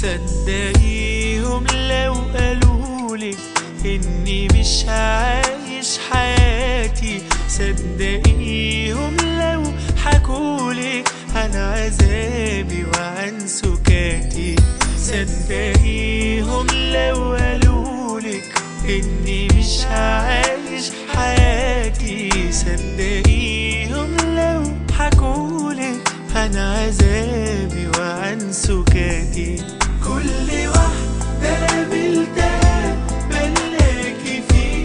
صدقيهم لو قالولك إني مش عايش حياتي، صدقيهم لو حكولك عن عذابي وعن سكاتي، صدقيهم لو قالولك إني مش عايش حياتي، صدقيهم لو حكولك عن عذابي وعن سكاتي. كل واحدة قابلتها بلاقي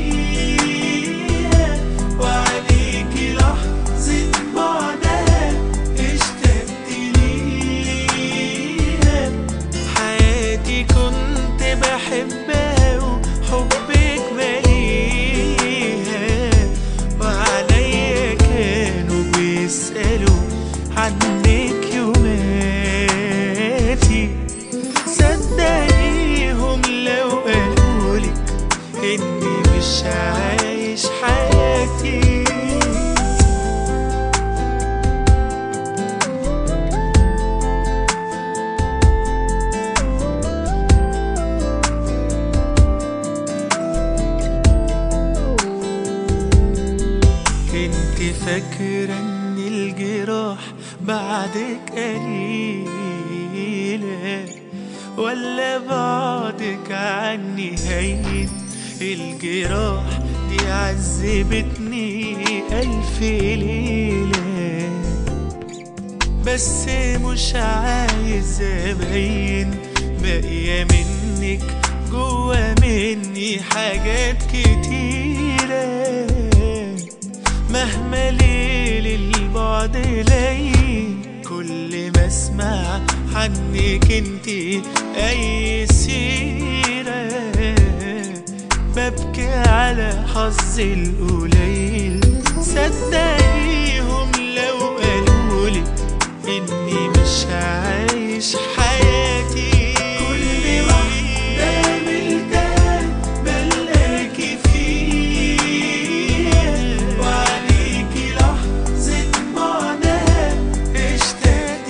فيها وعليكي لحظة بعدها اشتقت ليها، حياتي كنت بحبها وحبك ماليها، وعليا كانوا بيسألوا عنك يوماتي، صدقيهم لو قالولك إني مش عايش حياتي. كنت فاكرة إن الجراح بعدك قليلة، ولا بعدك عني هين؟ الجراح دي عذبتني ألف ليلة، بس مش عايز أبين باقية منك جوا مني حاجات كتيرة، مهما ليل البعد لين كل ما اسمع عنك انتي اي سيرة ببكي على حظي القليل. صدقيهم لو قالولك اني مش عايش حياتي، كل واحدة قابلتها بلاقي فيها وعليكي لحظة بعدها اشتقت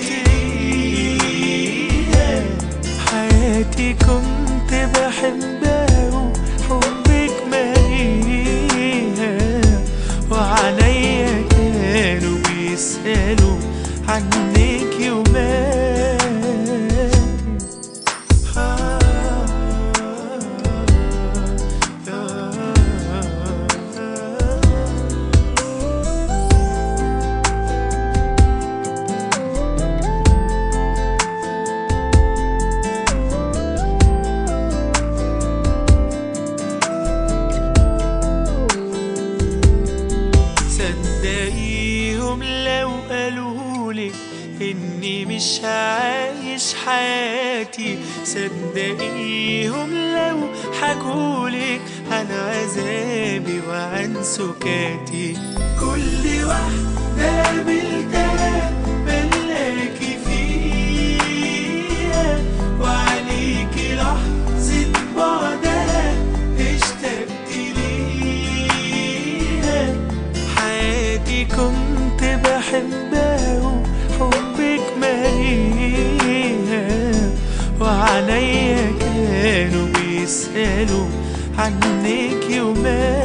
ليها، حياتي كنت بحبها وحبك ماليها، وعليا كانوا بيسألوا عنك يوماتي. صدقيهم لو قالولك إني مش عايش حياتي، صدقيهم لو حكولك عن عذابي وعن سكاتي. كل واحدة قابلتها بلاقي فيها وعليكي لحظة بعدها اشتقت ليها، حياتي كنت بحبها وحبك ماليها، وعليا كانوا بيسألوا عنك يوماتي.